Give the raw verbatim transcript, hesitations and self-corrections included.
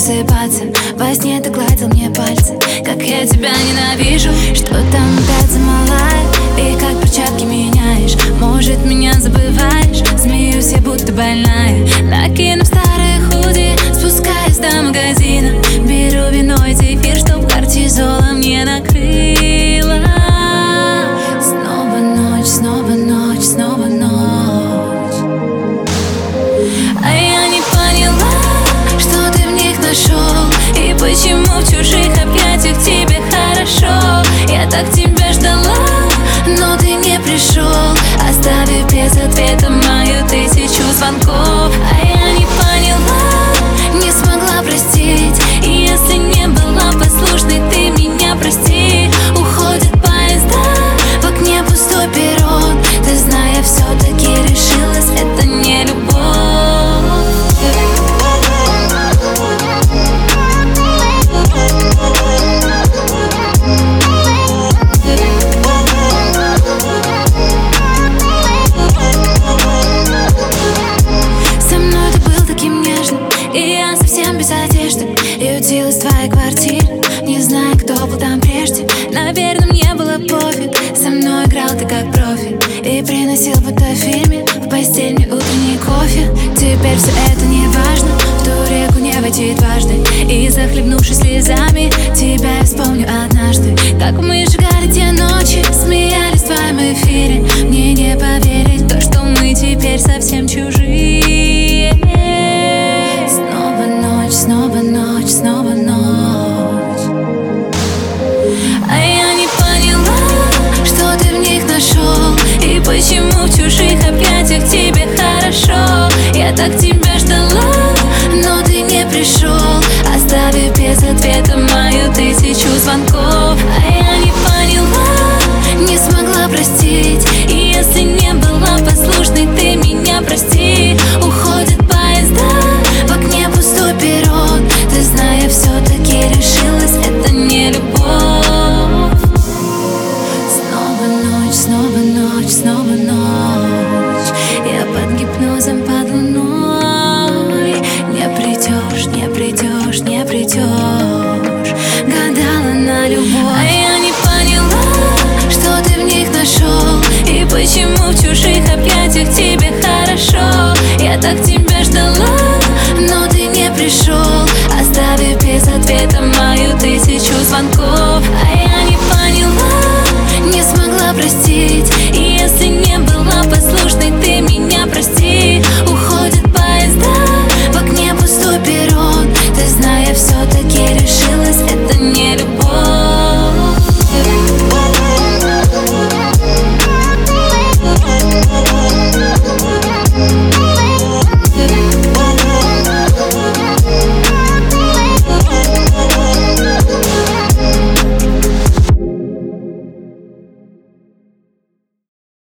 просыпаться. Во сне ты гладил мне пальцы, как я тебя ненавижу. Что там опять за малая, и как перчатки меняешь. Может, меня забываешь, смеюсь я будто больная. Накину старые худи, спускаюсь до магазина. Беру вино и зефир, чтоб кортизолом не накрыло. Снова ночь, снова ночь, снова ночь. А я не поняла, что ты в них нашел, и почему в чужих объятиях тебе хорошо. Я так тебя ждала, но ты не пришел, оставив без ответа мою тысячу звонков. А я не поняла, не смогла простить, и если не была послушной, ты меня прости. Уходят поезда, в окне пустой перрон. Ты, зная, все-таки решилась, это не любовь. Без одежды и ютилась в твоей квартире. Не знаю, кто был там прежде, наверное, мне было пофиг. Со мной играл ты как профи и приносил будто в фильме в постель мне утренний кофе. Теперь все это не важно, в ту реку не войти дважды. И захлебнувшись слезами, тебя я вспомню однажды. Как мы сжигали те ночи, смеялись в твоем эфире. Мне не поверить в то, что мы теперь совсем чужие. Снова ночь, снова ночь. А я не поняла, что ты в них нашел, и почему в чужих объятиях тебе хорошо. Я так тебя ждала, но ты не пришел, оставив без ответа мою тысячу звонков. А я не поняла, не смогла простить, и если не была послушной, ты меня прости. Уходят поезда, в окне пустой перрон. Ты, зная, все-таки решилась, это не любовь. Снова ночь, снова ночь, снова ночь. Я под гипнозом, под луной. Не придешь, не придешь, не придешь. Гадала на любовь. А я не поняла, что ты в них нашел, и почему в чужих объятиях тебе хорошо. Я так тебя ждала, но ты не пришел, оставив без ответа мою тысячу звонков.